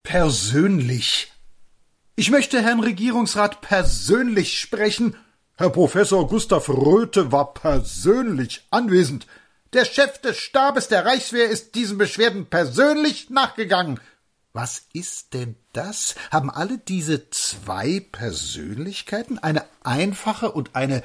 Persönlich. Ich möchte Herrn Regierungsrat persönlich sprechen. Herr Professor Gustav Röthe war persönlich anwesend. Der Chef des Stabes der Reichswehr ist diesen Beschwerden persönlich nachgegangen. Was ist denn das? Haben alle diese zwei Persönlichkeiten, eine einfache und eine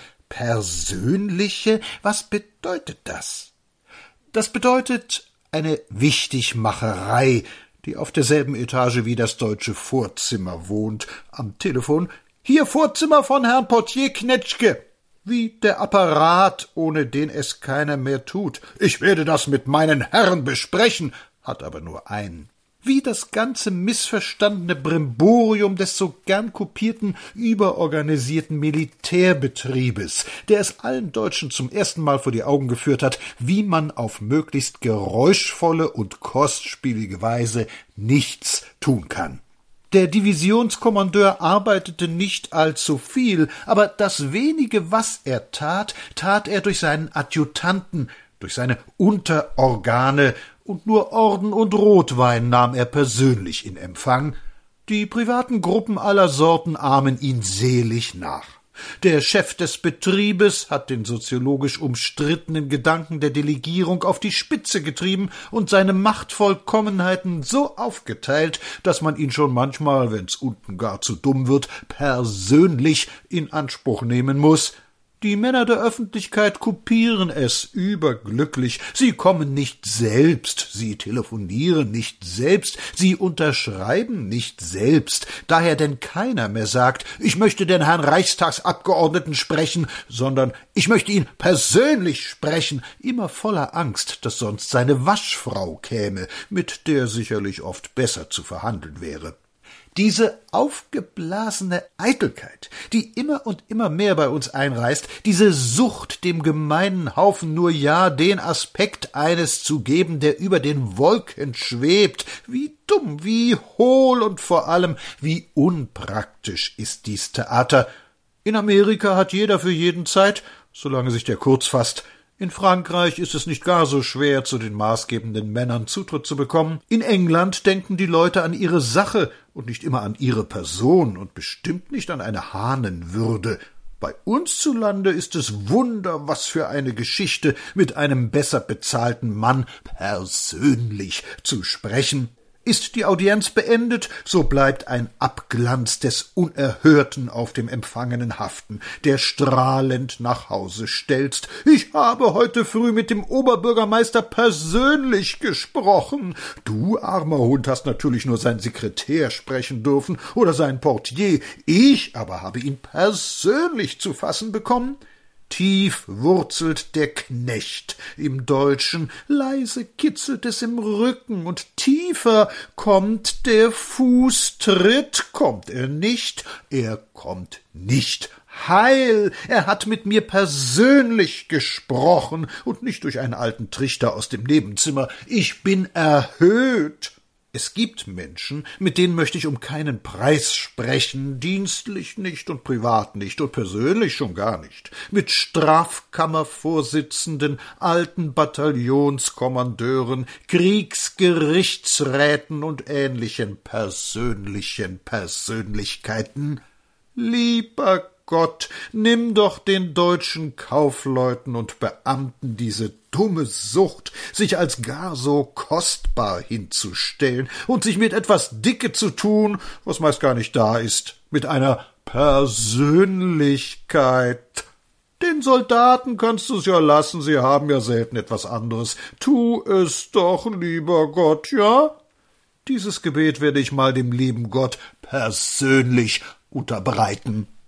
persönliche? Was bedeutet das? Das bedeutet eine Wichtigmacherei, die auf derselben Etage wie das deutsche Vorzimmer wohnt. Am Telefon: »Hier Vorzimmer von Herrn Portier Knetschke.« Wie der Apparat, ohne den es keiner mehr tut. »Ich werde das mit meinen Herren besprechen«, hat aber nur einen. Wie das ganze missverstandene Brimborium des so gern kopierten, überorganisierten Militärbetriebes, der es allen Deutschen zum ersten Mal vor die Augen geführt hat, wie man auf möglichst geräuschvolle und kostspielige Weise nichts tun kann. Der Divisionskommandeur arbeitete nicht allzu viel, aber das wenige, was er tat, tat er durch seinen Adjutanten, durch seine Unterorgane, und nur Orden und Rotwein nahm er persönlich in Empfang. Die privaten Gruppen aller Sorten ahmen ihn selig nach. Der Chef des Betriebes hat den soziologisch umstrittenen Gedanken der Delegierung auf die Spitze getrieben und seine Machtvollkommenheiten so aufgeteilt, dass man ihn schon manchmal, wenn's unten gar zu dumm wird, persönlich in Anspruch nehmen muß. Die Männer der Öffentlichkeit kopieren es überglücklich. Sie kommen nicht selbst, sie telefonieren nicht selbst, sie unterschreiben nicht selbst. Daher denn keiner mehr sagt, ich möchte den Herrn Reichstagsabgeordneten sprechen, sondern ich möchte ihn persönlich sprechen, immer voller Angst, dass sonst seine Waschfrau käme, mit der sicherlich oft besser zu verhandeln wäre. Diese aufgeblasene Eitelkeit, die immer und immer mehr bei uns einreißt, diese Sucht, dem gemeinen Haufen nur ja den Aspekt eines zu geben, der über den Wolken schwebt, wie dumm, wie hohl und vor allem wie unpraktisch ist dies Theater. In Amerika hat jeder für jeden Zeit, solange sich der kurz fasst. In Frankreich ist es nicht gar so schwer, zu den maßgebenden Männern Zutritt zu bekommen. In England denken die Leute an ihre Sache und nicht immer an ihre Person und bestimmt nicht an eine Hahnenwürde. Bei uns zu Lande ist es Wunder, was für eine Geschichte, mit einem besser bezahlten Mann persönlich zu sprechen. Ist die Audienz beendet, so bleibt ein Abglanz des Unerhörten auf dem Empfangenen haften, der strahlend nach Hause stelzt. »Ich habe heute früh mit dem Oberbürgermeister persönlich gesprochen.« Du, armer Hund, hast natürlich nur seinen Sekretär sprechen dürfen oder seinen Portier. Ich aber habe ihn persönlich zu fassen bekommen. Tief wurzelt der Knecht im Deutschen, leise kitzelt es im Rücken, und tiefer kommt der Fußtritt. Kommt er nicht? Er kommt nicht. Heil! Er hat mit mir persönlich gesprochen und nicht durch einen alten Trichter aus dem Nebenzimmer. Ich bin erhöht. Es gibt Menschen, mit denen möchte ich um keinen Preis sprechen, dienstlich nicht und privat nicht und persönlich schon gar nicht. Mit Strafkammervorsitzenden, alten Bataillonskommandeuren, Kriegsgerichtsräten und ähnlichen persönlichen Persönlichkeiten. Lieber Gott, nimm doch den deutschen Kaufleuten und Beamten diese dumme Sucht, sich als gar so kostbar hinzustellen und sich mit etwas Dicke zu tun, was meist gar nicht da ist, mit einer Persönlichkeit. Den Soldaten kannst du's ja lassen, sie haben ja selten etwas anderes. Tu es doch, lieber Gott, ja? Dieses Gebet werde ich mal dem lieben Gott persönlich unterbreiten.